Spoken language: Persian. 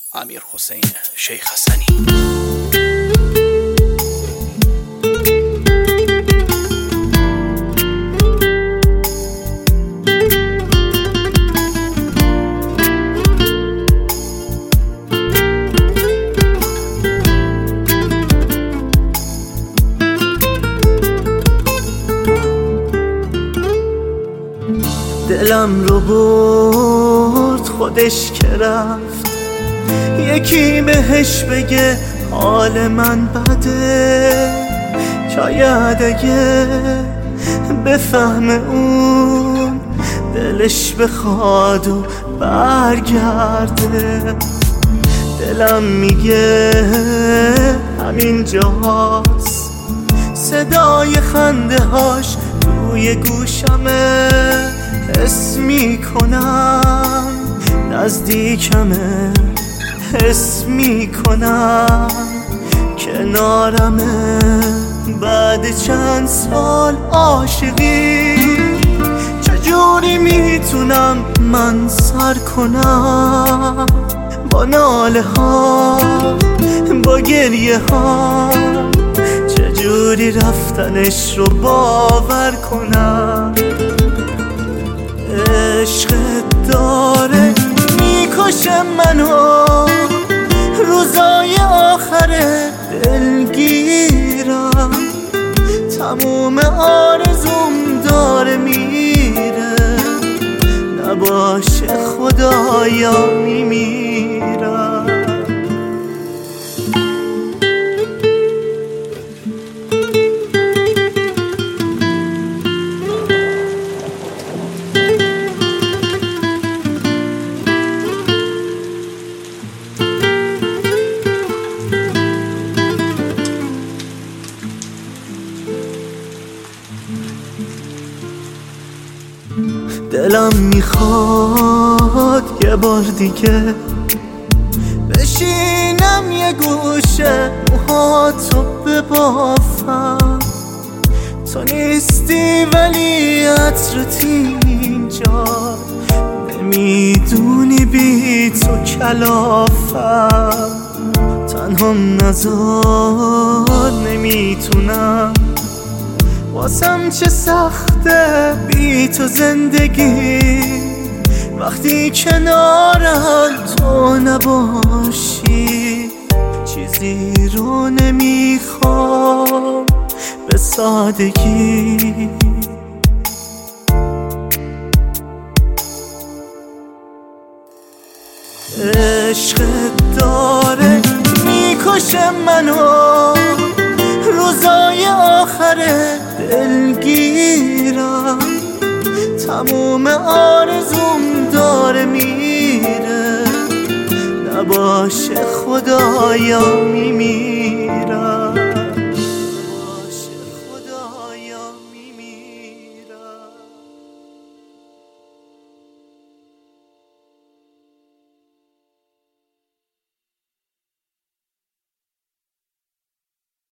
امیرحسین شیخ حسنی. دلم رو برد خودش که رفت، یکی بهش بگه حال من بده، شاید اگه بفهم اون دلش بخواد و برگرده. دلم میگه همین جاست، صدای خنده هاش توی گوشمه، حس میکنم نزدیکمه، حس میکنم کنارمه. بعد چند سال عاشقی چجوری میتونم من سر کنم، با ناله ها با گریه ها، چجوری رفتنش رو باور کنم. عشقت داره میکشه منو، روزای آخر دلگیرم، تموم آرزوم داره میره، نباشه خدایا میمیرم. دلم میخواد یه بار دیگه بشینم یه گوشه موهاتو ببافم، تو نیستی ولی عطرت اینجا، نمیدونی بی تو کلافم، تنهام نذار نمیتونم، واسم چه سخته بی تو زندگی، وقتی کنارم تو نباشی، چیزی رو نمیخوام به سادگی. عشقت داره میکشه منو، روزای آخر دلگیرم، تموم آرزوم داره میره، نباشه خدایا میمیرم.